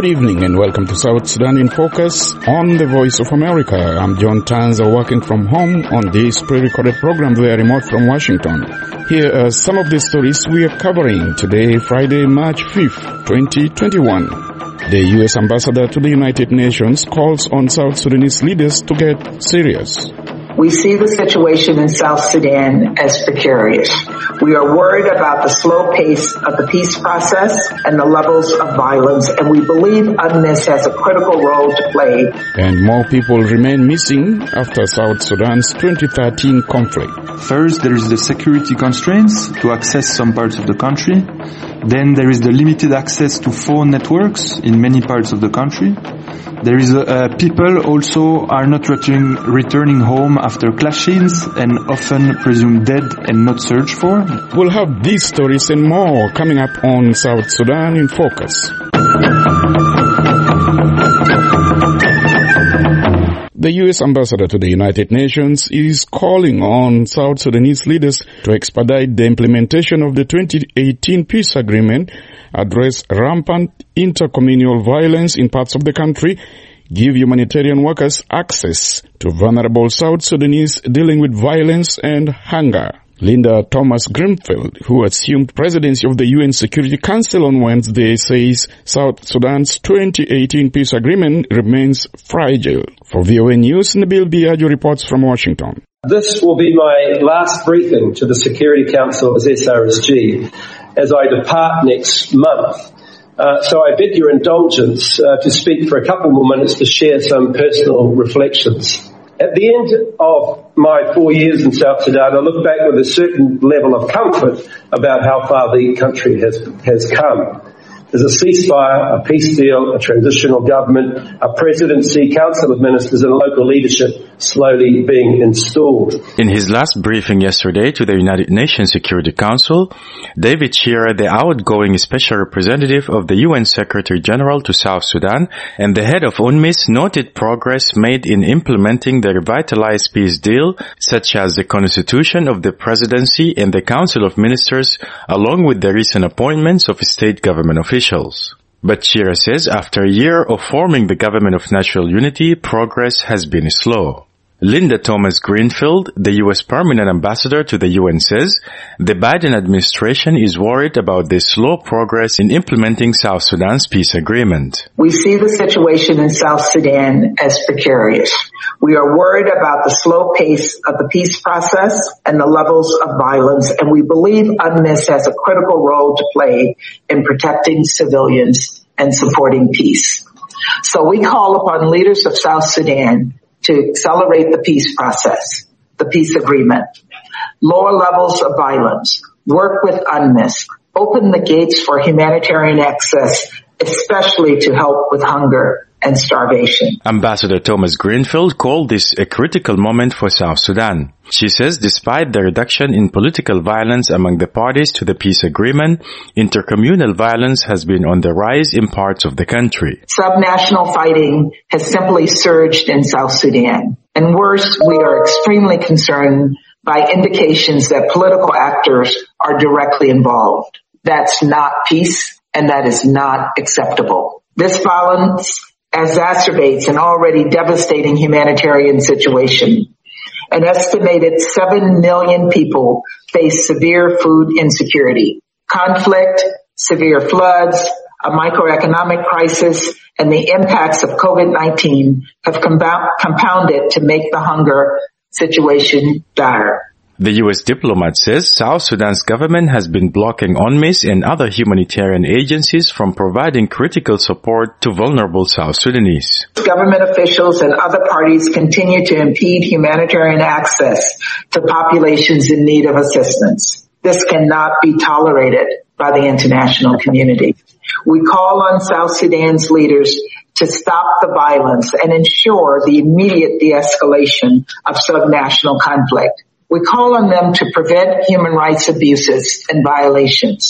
Good evening and welcome to South Sudan in Focus on the Voice of America. I'm John Tanza, working from home on this pre-recorded program via remote from Washington. Here are some of the stories we are covering today, Friday, March 5th, 2021. The U.S. Ambassador to the United Nations calls on South Sudanese leaders to get serious. We see the situation in South Sudan as precarious. We are worried about the slow pace of the peace process and the levels of violence, and we believe UNMISS has a critical role to play. And more people remain missing after South Sudan's 2013 conflict. First, there is the security constraints to access some parts of the country. Then there is the limited access to phone networks in many parts of the country. There is people also are not returning home after clashes and often presumed dead and not searched for. We'll have these stories and more coming up on South Sudan in Focus. The U.S. Ambassador to the United Nations is calling on South Sudanese leaders to expedite the implementation of the 2018 peace agreement, address rampant intercommunal violence in parts of the country, give humanitarian workers access to vulnerable South Sudanese dealing with violence and hunger. Linda Thomas-Greenfield, who assumed presidency of the UN Security Council on Wednesday, says South Sudan's 2018 peace agreement remains fragile. For VOA News, Nabil Biagio reports from Washington. This will be my last briefing to the Security Council as SRSG as I depart next month. So I beg your indulgence to speak for a couple more minutes to share some personal reflections. At the end of my 4 years in South Sudan, I look back with a certain level of comfort about how far the country has come. There's a ceasefire, a peace deal, a transitional government, a presidency, council of ministers and local leadership slowly being installed. In his last briefing yesterday to the United Nations Security Council, David Shearer, the outgoing special representative of the UN Secretary General to South Sudan and the head of UNMISS, noted progress made in implementing the revitalized peace deal, such as the constitution of the presidency and the Council of Ministers, along with the recent appointments of state government officials. But Shearer says after a year of forming the Government of National Unity, progress has been slow. Linda Thomas-Greenfield, the U.S. Permanent Ambassador to the UN, says the Biden administration is worried about the slow progress in implementing South Sudan's peace agreement. We see the situation in South Sudan as precarious. We are worried about the slow pace of the peace process and the levels of violence, and we believe UNMISS has a critical role to play in protecting civilians and supporting peace. So we call upon leaders of South Sudan to accelerate the peace process, the peace agreement, lower levels of violence, work with UNMISS, open the gates for humanitarian access, especially to help with hunger and starvation. Ambassador Thomas-Greenfield called this a critical moment for South Sudan. She says despite the reduction in political violence among the parties to the peace agreement, intercommunal violence has been on the rise in parts of the country. Subnational fighting has simply surged in South Sudan. And worse, we are extremely concerned by indications that political actors are directly involved. That's not peace, and that is not acceptable. This violence exacerbates an already devastating humanitarian situation. An estimated 7 million people face severe food insecurity. Conflict, severe floods, a microeconomic crisis, and the impacts of COVID-19 have compounded to make the hunger situation dire. The U.S. diplomat says South Sudan's government has been blocking UNMISS and other humanitarian agencies from providing critical support to vulnerable South Sudanese. Government officials and other parties continue to impede humanitarian access to populations in need of assistance. This cannot be tolerated by the international community. We call on South Sudan's leaders to stop the violence and ensure the immediate de-escalation of subnational conflict. We call on them to prevent human rights abuses and violations.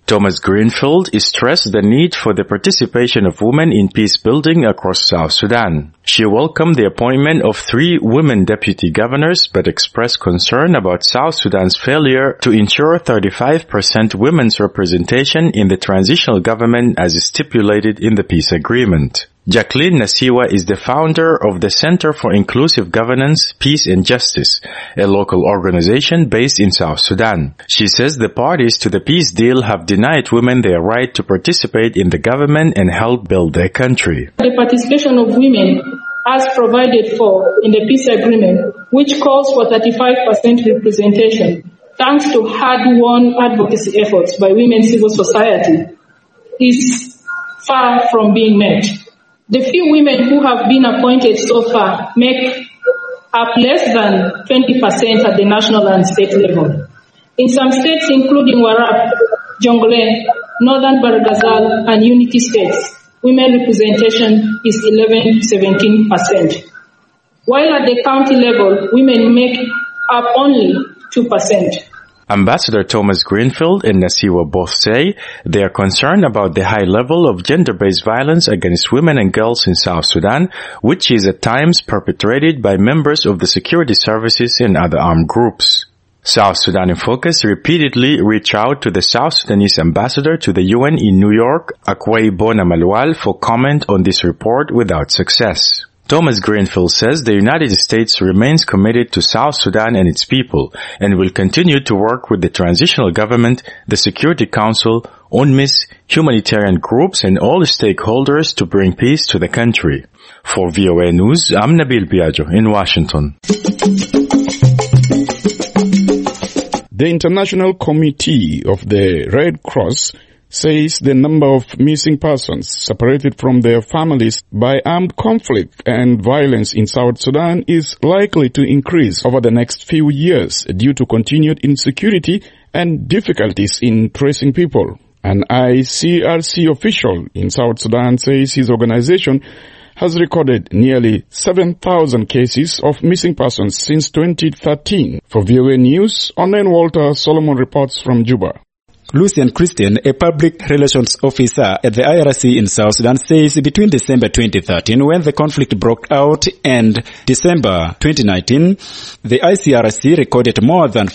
Thomas Greenfield stressed the need for the participation of women in peace building across South Sudan. She welcomed the appointment of 3 women deputy governors but expressed concern about South Sudan's failure to ensure 35% women's representation in the transitional government as stipulated in the peace agreement. Jacqueline Nasiwa is the founder of the Center for Inclusive Governance, Peace and Justice, a local organization based in South Sudan. She says the parties to the peace deal have denied women their right to participate in the government and help build their country. The participation of women as provided for in the peace agreement, which calls for 35% representation, thanks to hard-won advocacy efforts by women's civil society, is far from being met. The few women who have been appointed so far make up less than 20% at the national and state level. In some states, including Warab, Jonglei, Northern Barghazal, and Unity states, women representation is 11-17%. While at the county level, women make up only 2%. Ambassador Thomas Greenfield and Nasiwa both say they are concerned about the high level of gender-based violence against women and girls in South Sudan, which is at times perpetrated by members of the security services and other armed groups. South Sudan in Focus repeatedly reached out to the South Sudanese ambassador to the UN in New York, Akwei Bona Malwal, for comment on this report without success. Thomas Greenfield says the United States remains committed to South Sudan and its people and will continue to work with the transitional government, the Security Council, UNMISS, humanitarian groups and all stakeholders to bring peace to the country. For VOA News, I'm Nabil Biagio in Washington. The International Committee of the Red Cross says the number of missing persons separated from their families by armed conflict and violence in South Sudan is likely to increase over the next few years due to continued insecurity and difficulties in tracing people. An ICRC official in South Sudan says his organization has recorded nearly 7,000 cases of missing persons since 2013. For VOA News, Onen Walter Solomon reports from Juba. Lucian Christian, a public relations officer at the IRC in South Sudan, says between December 2013, when the conflict broke out, and December 2019, the ICRC recorded more than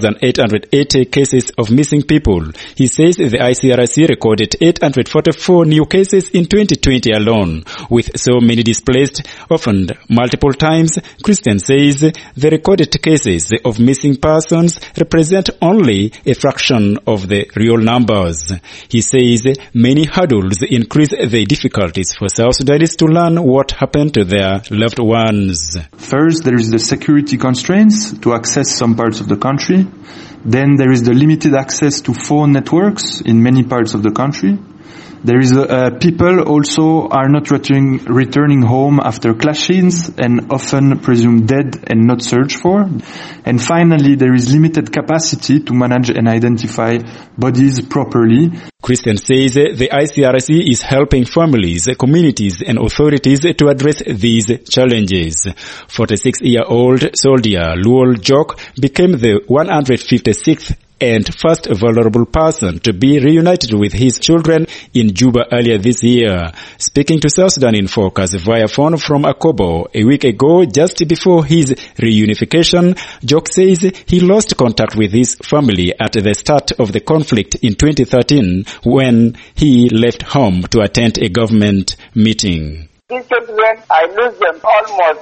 5,880 cases of missing people. He says the ICRC recorded 844 new cases in 2020 alone. With so many displaced, often multiple times, Christian says the recorded cases of missing persons represent only a fraction of the real numbers. He says many hurdles increase the difficulties for South Sudanese to learn what happened to their loved ones. First, there is the security constraints to access some parts of the country. Then there is the limited access to phone networks in many parts of the country. There is people also are not returning home after clashes and often presumed dead and not searched for. And finally, there is limited capacity to manage and identify bodies properly. Christian says the ICRC is helping families, communities and authorities to address these challenges. 46-year-old soldier Luol Jok became the 156th and first vulnerable person to be reunited with his children in Juba earlier this year. Speaking to South Sudan in Focus via phone from Akobo a week ago, just before his reunification, Jok says he lost contact with his family at the start of the conflict in 2013 when he left home to attend a government meeting. These children, I lose them almost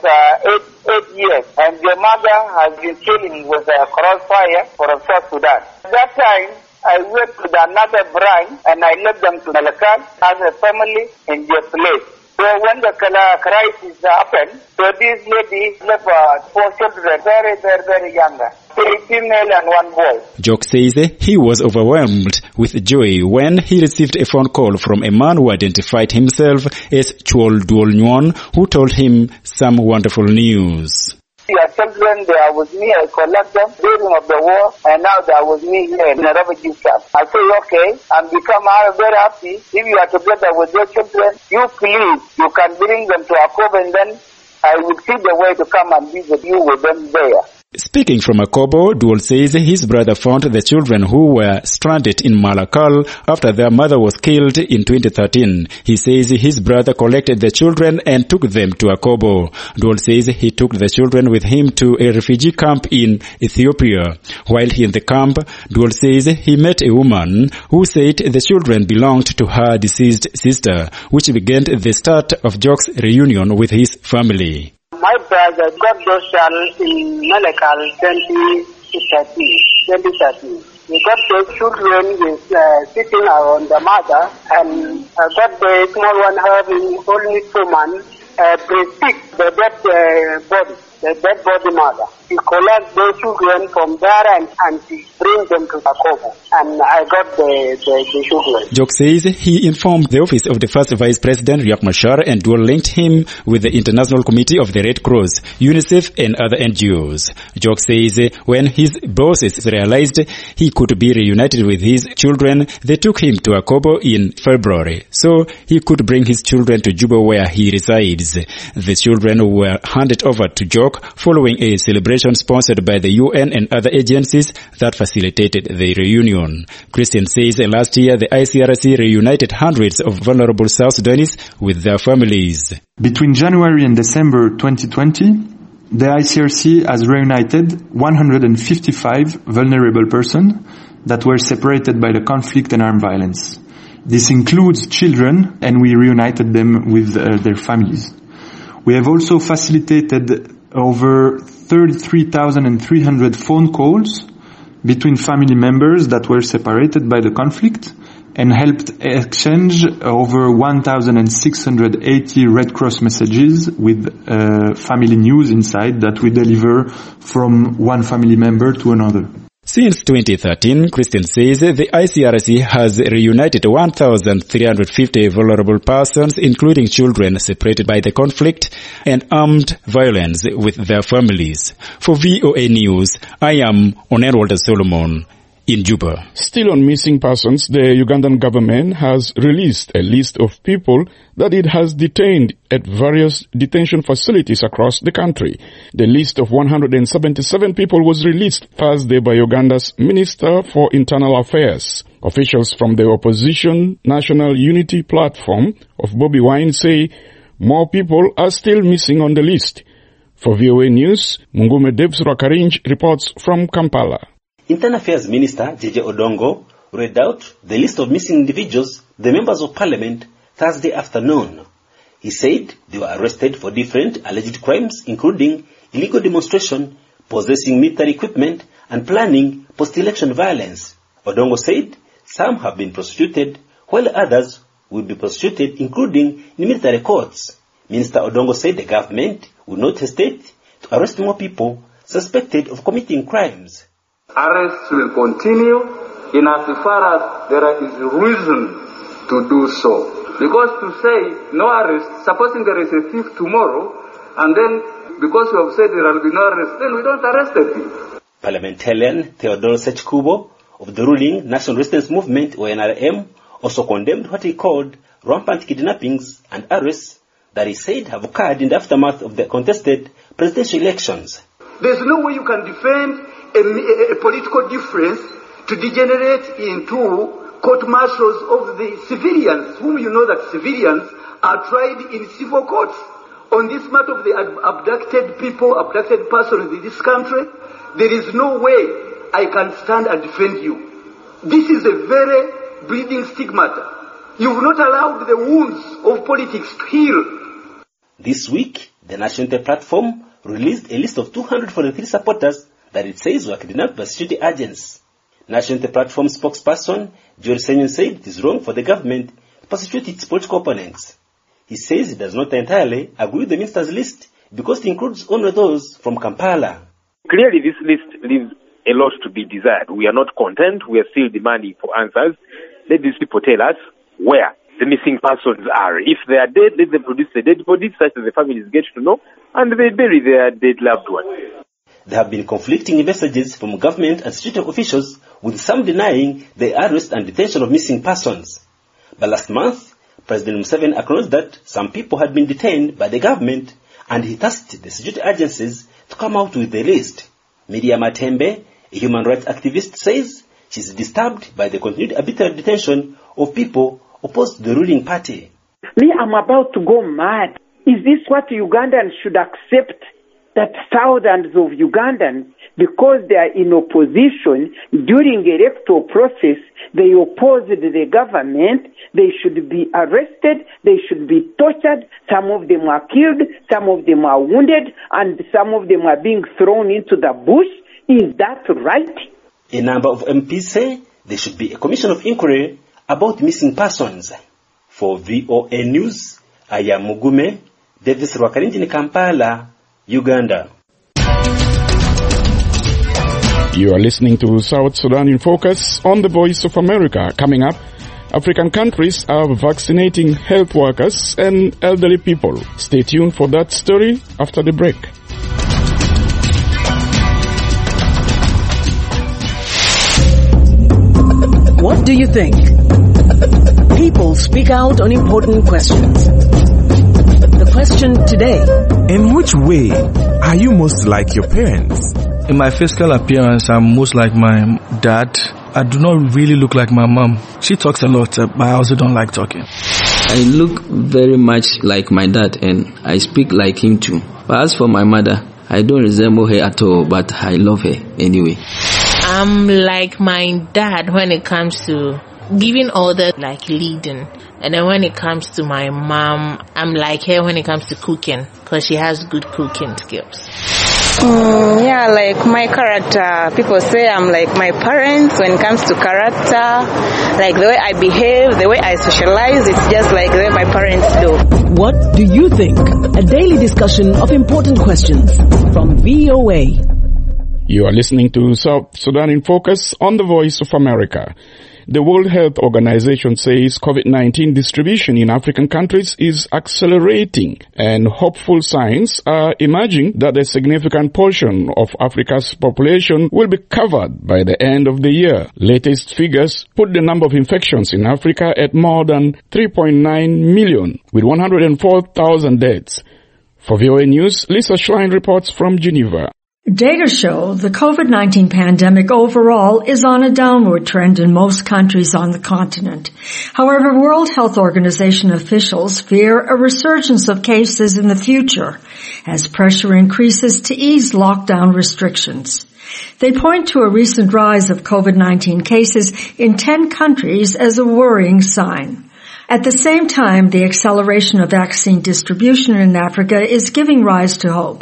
8 years, and their mother has been killing with a crossfire for South Sudan. At that time, I went to another branch and I left them to Malakal as a family in their place. So when the crisis happened, so this lady left 4 children, very young. 3 female and 1 boy. Jok says he was overwhelmed with joy when he received a phone call from a man who identified himself as Chol Duol Nyon, who told him some wonderful news. Your children, they are with me, I collect them during of the war, and now they are with me here in the refugee camp. I say, okay, and become very happy. If you are together with your children, you please, you can bring them to Akobo, and then I will see the way to come and visit you with them there. Speaking from Akobo, Duol says his brother found the children who were stranded in Malakal after their mother was killed in 2013. He says his brother collected the children and took them to Akobo. Duol says he took the children with him to a refugee camp in Ethiopia. While in the camp, Duol says he met a woman who said the children belonged to her deceased sister, which began the start of Jok's reunion with his family. My brother got those child in Malakal 2013. We got the children sitting around the mother, and got the small one having only 2 months, breastfeed the dead body mother. He collects the children from there and he brings them to Akobo. And I got the children. Jok says he informed the office of the first Vice President, Riek Machar, and Duol linked him with the International Committee of the Red Cross, UNICEF, and other NGOs. Jok says when his bosses realized he could be reunited with his children, they took him to Akobo in February, so he could bring his children to Juba where he resides. The children were handed over to Jok following a celebration sponsored by the UN and other agencies that facilitated the reunion. Christian says last year the ICRC reunited hundreds of vulnerable South Sudanese with their families. Between January and December 2020, the ICRC has reunited 155 vulnerable persons that were separated by the conflict and armed violence. This includes children, and we reunited them with their families. We have also facilitated over 33,300 phone calls between family members that were separated by the conflict and helped exchange over 1,680 Red Cross messages with family news inside that we deliver from one family member to another. Since 2013, Christian says the ICRC has reunited 1,350 vulnerable persons, including children separated by the conflict and armed violence, with their families. For VOA News, I am Onerwalter Solomon in Juba. Still on missing persons, the Ugandan government has released a list of people that it has detained at various detention facilities across the country. The list of 177 people was released Thursday by Uganda's Minister for Internal Affairs. Officials from the opposition National Unity Platform of Bobi Wine say more people are still missing on the list. For VOA News, Mungume Debs Rakarinj reports from Kampala. Internal Affairs Minister J.J. Odongo read out the list of missing individuals, the members of parliament, Thursday afternoon. He said they were arrested for different alleged crimes, including illegal demonstration, possessing military equipment, and planning post-election violence. Odongo said some have been prosecuted, while others will be prosecuted, including in military courts. Minister Odongo said the government will not hesitate to arrest more people suspected of committing crimes. Arrests will continue in as far as there is reason to do so. Because to say no arrest, supposing there is a thief tomorrow, and then because you have said there will be no arrest, then we don't arrest the thief. Parliamentarian Theodore Sechkubo of the ruling National Resistance Movement, or NRM, also condemned what he called rampant kidnappings and arrests that he said have occurred in the aftermath of the contested presidential elections. There's no way you can defend a political difference to degenerate into court-martials of the civilians, whom you know that civilians are tried in civil courts. On this matter of the abducted people, abducted persons in this country, there is no way I can stand and defend you. This is a very bleeding stigmata. You've not allowed the wounds of politics to heal. This week, the National Unity Platform released a list of 243 supporters that it says were kidnapped by security agents. National Unity Platform spokesperson George Senyon said it is wrong for the government to prosecute its political opponents. He says he does not entirely agree with the minister's list because it includes only those from Kampala. Clearly, this list leaves a lot to be desired. We are not content. We are still demanding for answers. Let these people tell us where the missing persons are. If they are dead, let them produce the dead bodies such that the families get to know, and they bury their dead loved ones. There have been conflicting messages from government and security officials, with some denying the arrest and detention of missing persons. But last month, President Museveni acknowledged that some people had been detained by the government, and he tasked the security agencies to come out with a list. Miriam Matembe, a human rights activist, says she's disturbed by the continued arbitrary detention of people opposed to the ruling party. Me, I'm about to go mad. Is this what Ugandans should accept? That thousands of Ugandans, because they are in opposition during the electoral process, they opposed the government, they should be arrested, they should be tortured, some of them are killed, some of them are wounded, and some of them are being thrown into the bush. Is that right? A number of MPs say there should be a commission of inquiry about missing persons. For VOA News, I am Mugume, Davis Rwakarinjini, Kampala, Uganda. You are listening to South Sudan in Focus on the Voice of America. Coming up, African countries are vaccinating health workers and elderly people. Stay tuned for that story after the break. What do you think? People speak out on important questions. The question today: in which way are you most like your parents? In my physical appearance, I'm most like my dad. I do not really look like my mom. She talks a lot, but I also don't like talking. I look very much like my dad and I speak like him too. But as for my mother, I don't resemble her at all, but I love her anyway. I'm like my dad when it comes to giving orders, like leading. And then when it comes to my mom, I'm like her when it comes to cooking, because she has good cooking skills. Yeah, like my character. People say I'm like my parents when it comes to character. Like the way I behave, the way I socialize, it's just like the way my parents do. What do you think? A daily discussion of important questions from VOA. You are listening to South Sudan in Focus on the Voice of America. The World Health Organization says COVID-19 distribution in African countries is accelerating, and hopeful signs are emerging that a significant portion of Africa's population will be covered by the end of the year. Latest figures put the number of infections in Africa at more than 3.9 million, with 104,000 deaths. For VOA News, Lisa Schlein reports from Geneva. Data show the COVID-19 pandemic overall is on a downward trend in most countries on the continent. However, World Health Organization officials fear a resurgence of cases in the future as pressure increases to ease lockdown restrictions. They point to a recent rise of COVID-19 cases in 10 countries as a worrying sign. At the same time, the acceleration of vaccine distribution in Africa is giving rise to hope.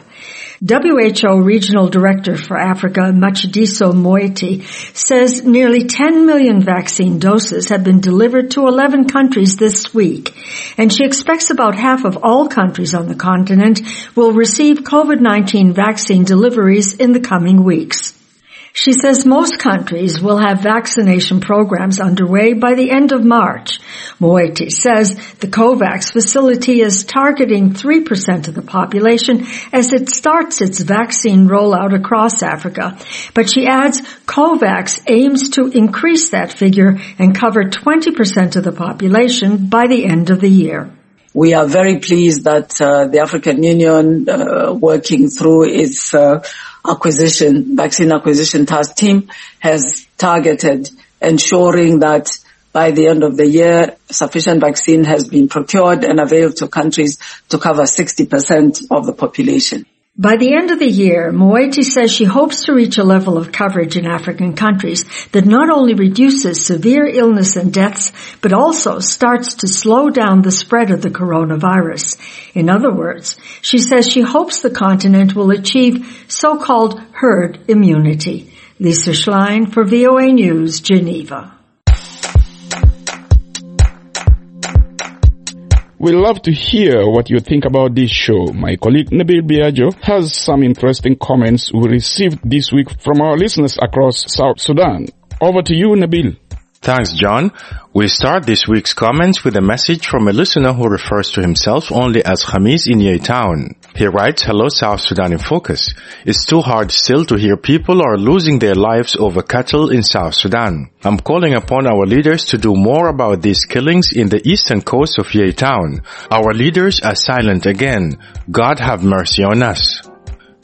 WHO Regional Director for Africa, Matshidiso Moeti, says nearly 10 million vaccine doses have been delivered to 11 countries this week, and she expects about half of all countries on the continent will receive COVID-19 vaccine deliveries in the coming weeks. She says most countries will have vaccination programs underway by the end of March. Moeti says the COVAX facility is targeting 3% of the population as it starts its vaccine rollout across Africa. But she adds COVAX aims to increase that figure and cover 20% of the population by the end of the year. We are very pleased that the African Union, working through its vaccine acquisition task team, has targeted ensuring that by the end of the year, sufficient vaccine has been procured and availed to countries to cover 60% of the population. By the end of the year, Moeti says she hopes to reach a level of coverage in African countries that not only reduces severe illness and deaths, but also starts to slow down the spread of the coronavirus. In other words, she says she hopes the continent will achieve so-called herd immunity. Lisa Schlein for VOA News, Geneva. We love to hear what you think about this show. My colleague Nabil Biagio has some interesting comments we received this week from our listeners across South Sudan. Over to you, Nabil. Thanks, John. We start this week's comments with a message from a listener who refers to himself only as Khamis in Yei Town. He writes, "Hello, South Sudan in Focus. It's too hard still to hear people are losing their lives over cattle in South Sudan. I'm calling upon our leaders to do more about these killings in the eastern coast of Yei Town. Our leaders are silent again. God have mercy on us."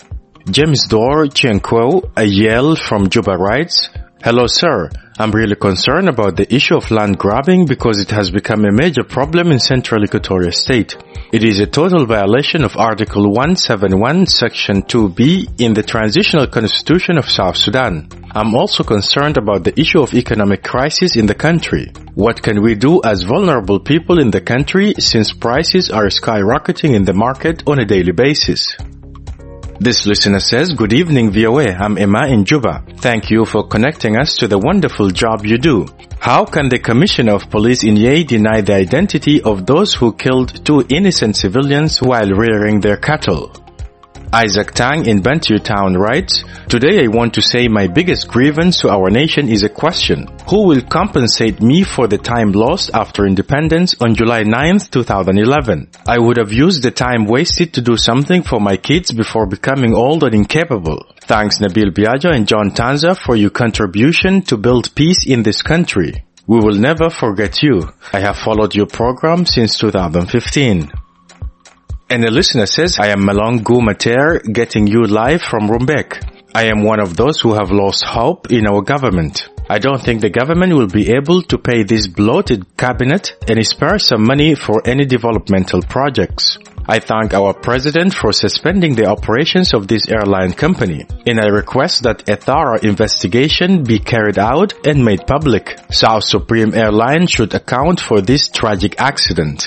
James Dor Chenkwo Ayel from Juba writes, "Hello sir, I'm really concerned about the issue of land grabbing because it has become a major problem in Central Equatoria State. It is a total violation of Article 171, Section 2B in the Transitional Constitution of South Sudan. I'm also concerned about the issue of economic crisis in the country. What can we do as vulnerable people in the country since prices are skyrocketing in the market on a daily basis?" This listener says, "Good evening, VOA. I'm Emma in Juba. Thank you for connecting us to the wonderful job you do. How can the Commissioner of Police in Yei deny the identity of those who killed 2 innocent civilians while rearing their cattle?" Isaac Tang in Bantu Town writes, "Today I want to say my biggest grievance to our nation is a question. Who will compensate me for the time lost after independence on July 9th, 2011? I would have used the time wasted to do something for my kids before becoming old and incapable. Thanks Nabil Biagio and John Tanza for your contribution to build peace in this country. We will never forget you. I have followed your program since 2015. And a listener says, "I am Malong Gu Mater, getting you live from Rumbek. I am one of those who have lost hope in our government. I don't think the government will be able to pay this bloated cabinet and spare some money for any developmental projects. I thank our president for suspending the operations of this airline company, and I request that a thorough investigation be carried out and made public. South Supreme Airlines should account for this tragic accident."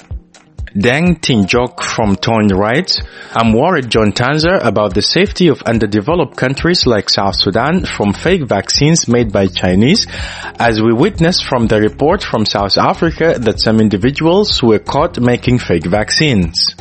Deng Tinjok from Tony writes, "I'm worried, John Tanzer, about the safety of underdeveloped countries like South Sudan from fake vaccines made by Chinese, as we witnessed from the report from South Africa that some individuals were caught making fake vaccines."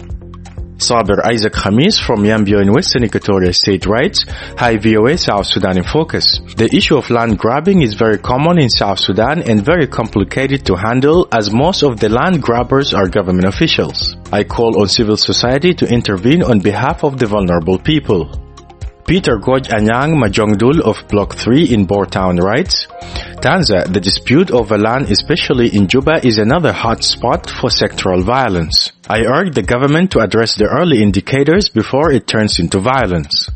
Sabir Isaac Khamis from Yambio in Western Equatoria State writes, "Hi VOA South Sudan in Focus. The issue of land grabbing is very common in South Sudan and very complicated to handle as most of the land grabbers are government officials. I call on civil society to intervene on behalf of the vulnerable people." Peter Goj Anyang Majongdul of Block 3 in Boertown writes, "Tanza, the dispute over land, especially in Juba, is another hot spot for sectoral violence. I urge the government to address the early indicators before it turns into violence."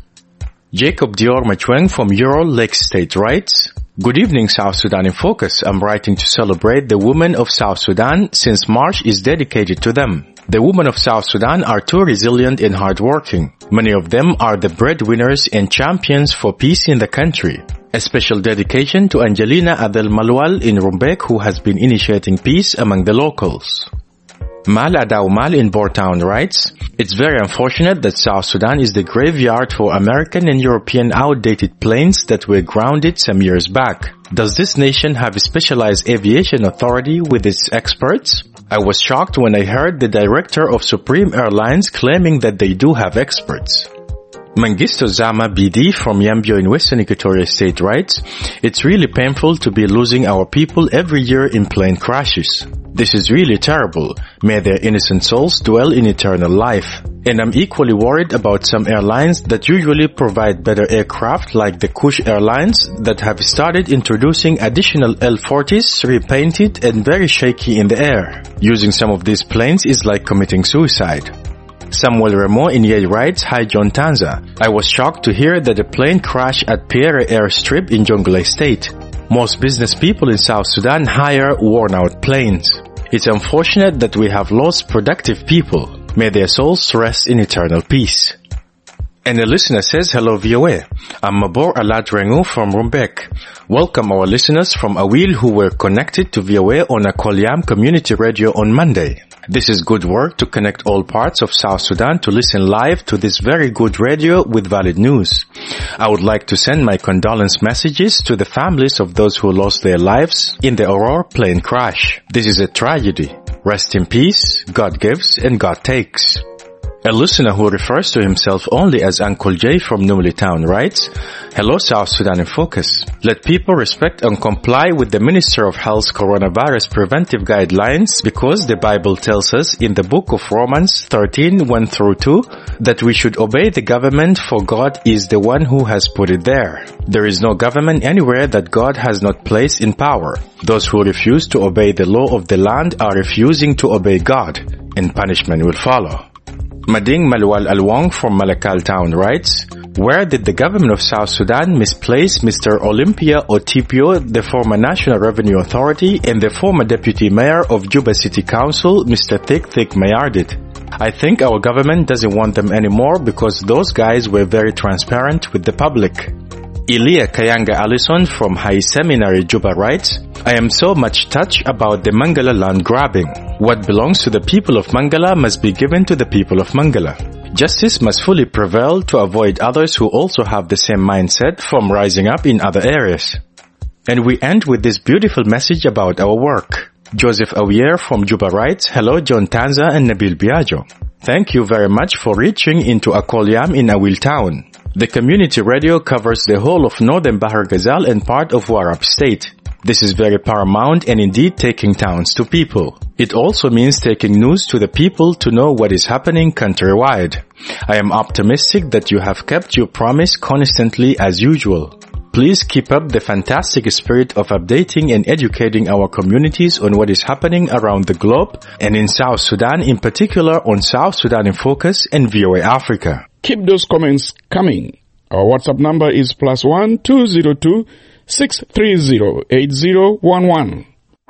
Jacob Dior Machweng from Ural Lake State writes, "Good evening, South Sudan in Focus. I'm writing to celebrate the women of South Sudan since March is dedicated to them. The women of South Sudan are too resilient and hardworking. Many of them are the breadwinners and champions for peace in the country. A special dedication to Angelina Adel Malwal in Rumbek, who has been initiating peace among the locals." Mal Adaumal in Boertown writes, "It's very unfortunate that South Sudan is the graveyard for American and European outdated planes that were grounded some years back. Does this nation have a specialized aviation authority with its experts? I was shocked when I heard the director of Supreme Airlines claiming that they do have experts." Mengistu Zama BD from Yambio in Western Equatoria State writes, "It's really painful to be losing our people every year in plane crashes. This is really terrible. May their innocent souls dwell in eternal life. And I'm equally worried about some airlines that usually provide better aircraft like the Kush Airlines that have started introducing additional L-40s repainted and very shaky in the air. Using some of these planes is like committing suicide." Samuel Remo in Yei writes, "Hi John Tanza. I was shocked to hear that a plane crashed at Pierre Airstrip in Jonglei State. Most business people in South Sudan hire worn-out planes. It's unfortunate that we have lost productive people. May their souls rest in eternal peace." And the listener says, "Hello VOA. I'm Mabor Alad Rengu from Rumbek. Welcome our listeners from Awil who were connected to VOA on Akolyam Community Radio on Monday. This is good work to connect all parts of South Sudan to listen live to this very good radio with valid news. I would like to send my condolence messages to the families of those who lost their lives in the Aurora plane crash. This is a tragedy. Rest in peace. God gives and God takes." A listener who refers to himself only as Uncle J from Numli Town writes, "Hello South Sudan in Focus. Let people respect and comply with the Minister of Health's coronavirus preventive guidelines because the Bible tells us in the book of Romans 13:1-2 that we should obey the government for God is the one who has put it there. There is no government anywhere that God has not placed in power. Those who refuse to obey the law of the land are refusing to obey God, and punishment will follow." Mading Malwal Alwang from Malakal Town writes, Where did the government of South Sudan misplace Mr. Olympia Otipio, the former National Revenue Authority, and the former Deputy Mayor of Juba City Council, Mr. Thick Mayardit? I think our government doesn't want them anymore because those guys were very transparent with the public. Ilia Kayanga Allison from High Seminary Juba writes, I am so much touched about the Mangala land grabbing. What belongs to the people of Mangala must be given to the people of Mangala. Justice must fully prevail to avoid others who also have the same mindset from rising up in other areas. And we end with this beautiful message about our work. Joseph Awier from Juba writes, Hello John Tanza and Nabil Biagio. Thank you very much for reaching into Akolyam in Awil town. The community radio covers the whole of northern Bahar Ghazal and part of Warab state. This is very paramount and indeed taking towns to people. It also means taking news to the people to know what is happening countrywide. I am optimistic that you have kept your promise constantly as usual. Please keep up the fantastic spirit of updating and educating our communities on what is happening around the globe and in South Sudan, in particular on South Sudan in Focus and VOA Africa. Keep those comments coming. Our WhatsApp number is +1 202 630 8011.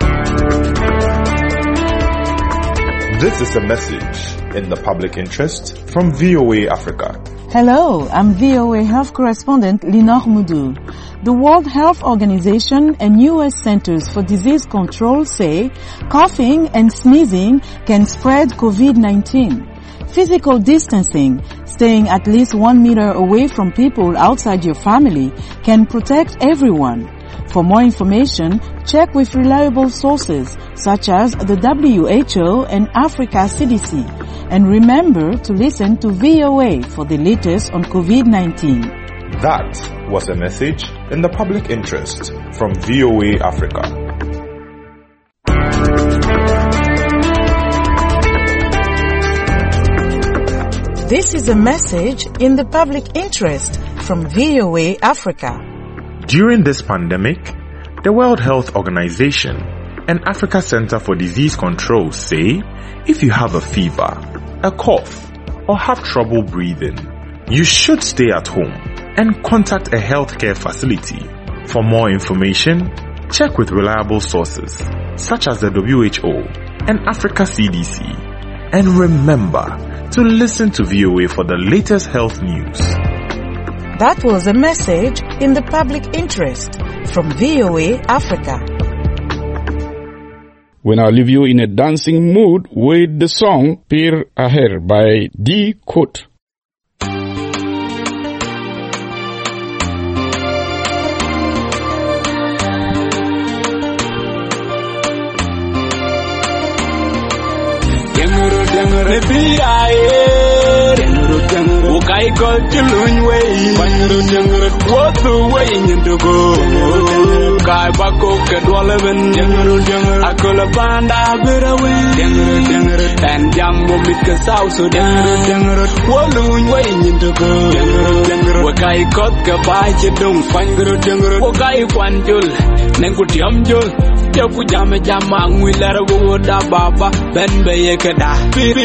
This is a message in the public interest from VOA Africa. Hello, I'm VOA Health Correspondent Linor Moudou. The World Health Organization and U.S. Centers for Disease Control say coughing and sneezing can spread COVID-19. Physical distancing, staying at least 1 meter away from people outside your family, can protect everyone. For more information, check with reliable sources such as the WHO and Africa CDC. And remember to listen to VOA for the latest on COVID-19. That was a message in the public interest from VOA Africa. This is a message in the public interest from VOA Africa. During this pandemic, the World Health Organization and Africa Center for Disease Control say if you have a fever, a cough, or have trouble breathing, you should stay at home and contact a healthcare facility. For more information, check with reliable sources such as the WHO and Africa CDC. And remember to listen to VOA for the latest health news. That was a message in the public interest from VOA Africa. We now leave you in a dancing mood with the song Pir Aher by D. Kut. Ukai kol chulun wey, what the way in the go? Kai bako kedwalaven, akola panda birawin, and jambo mitka South Sudan. Walun way in the go. Wakai kot kabai chedung fangro, wakai kwanjul, nengutiam jul. Jaku jama jama ngwilara go da baba ben beye kada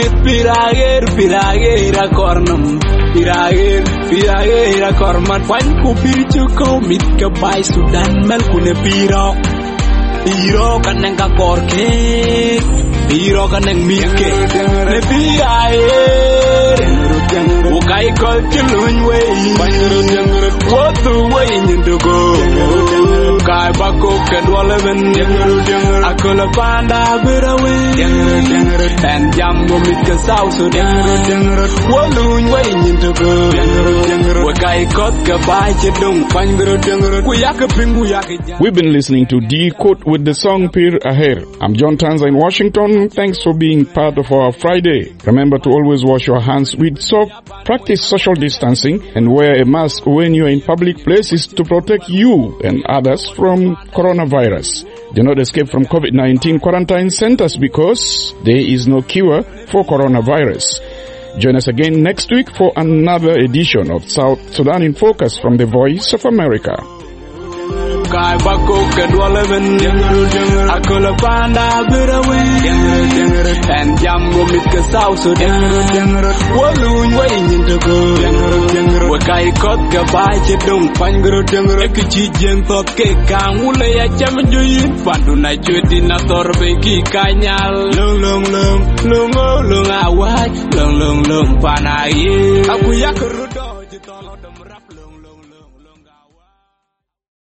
pirager akornum pirager akorman fan ku pirchu ko mit ka bai Sudan mel kune piro kananga korke piro kanang mike ne pirager ukai kol chulun wey what the way in the go kai bako kedwalaven akola panda birawin and jambo mitka South Sudan walun way in the go wakai kot ka bai chedung fangro kuyaka pingu yake. We've been listening to D. Kut with the song Pir Aher. I'm John Tanza in Washington. Thanks for being part of our Friday. Remember to always wash your hands with soap, practice social distancing, and wear a mask when you're in public places to protect you and others from coronavirus. Do not escape from COVID-19 quarantine centers because there is no cure for coronavirus. Join us again next week for another edition of South Sudan in Focus from the Voice of America. kai bako kedwaleven akola panda birawi and jamgo mitke South Sudan walun wayin to go wakai kot ka bache dong pangro ekchi jen tot ke kangule ya chamjuyin pandu na chudi na torbe ki kanyal long awaj long panaye aku yakrudo